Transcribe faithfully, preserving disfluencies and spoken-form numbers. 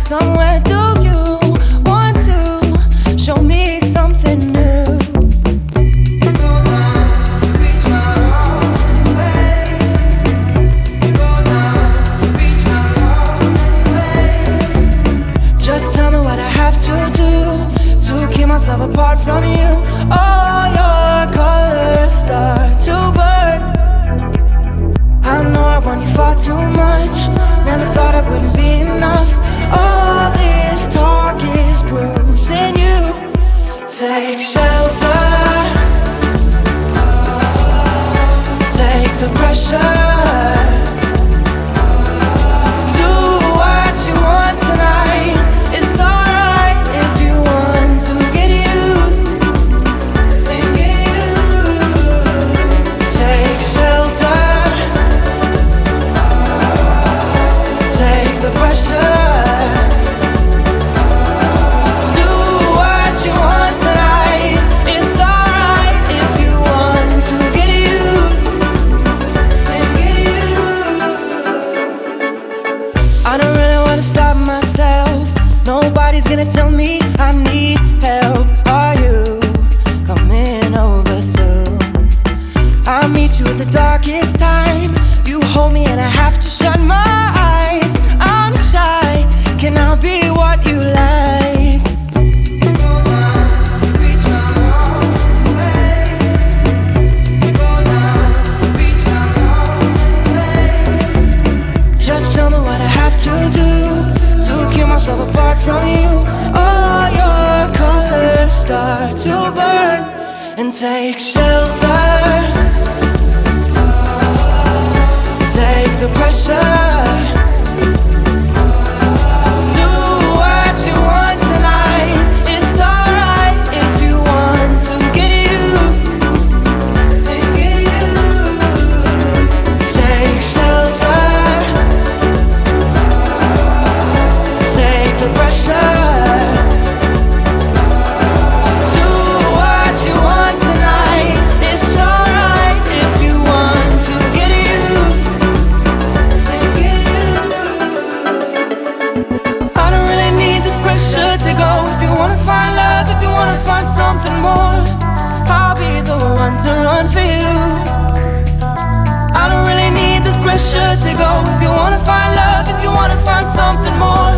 somewhere. Do you want to show me something new? You go down, reach my heart anyway. You go down, reach my heart anyway. Just tell me what I have to do to keep myself apart from you. All your colors start to burn. I know I want you far too much. Never thought I wouldn't be enough. All this talk is bruising you. Take shelter. Take the pressure. Do what you want tonight. It's alright if you want to get used. Then get used. Take shelter. Take the pressure. Do what you want tonight. It's alright if you want to get used. Then get used. I don't really wanna stop myself. Nobody's gonna tell me I need help. Are you coming over soon? I'll meet you at the darkest time. You hold me and I have to shut my eyes. I'm shy, can I be what you like? You go down, reach my heart anyway. You go down, reach my heart anyway. Just tell me what I have to do to keep myself apart from you. All your colors start to burn. And take shelter. Take the pressure. Do what you want tonight. It's alright if you want to get used. Then get used. Take shelter. Take the pressure. Do what you want tonight. It's alright if you want to get used. I don't really need this pressure to go. If you wanna find love, if you wanna find something more, I'll be the one to run for you. I don't really need this pressure to go. If you wanna find love, if you wanna find something more,